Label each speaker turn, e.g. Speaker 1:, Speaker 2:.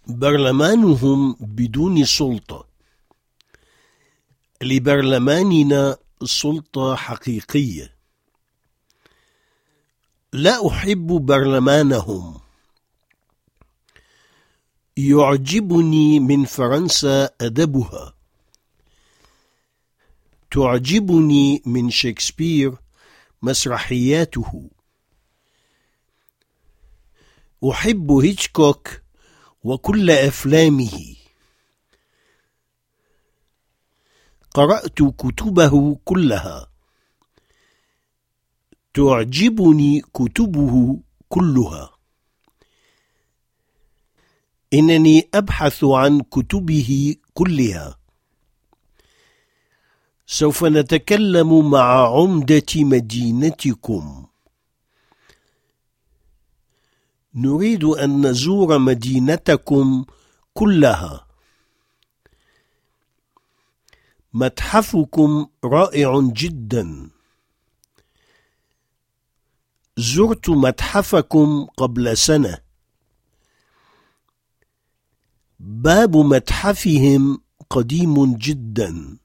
Speaker 1: برلمانهم بدون سلطة. لبرلماننا سلطة حقيقية. لا أحب برلمانهم. يعجبني من فرنسا أدبها. تعجبني من شكسبير مسرحياته. أحب هيتشكوك وكل أفلامه. قرأت كتبه كلها. تعجبني كتبه كلها. إنني أبحث عن كتبه كلها. سوف نتكلم مع عمدة مدينتكم. نريد أن نزور مدينتكم كلها. متحفكم رائع جدا. زرت متحفكم قبل سنة. باب متحفهم قديم جدا.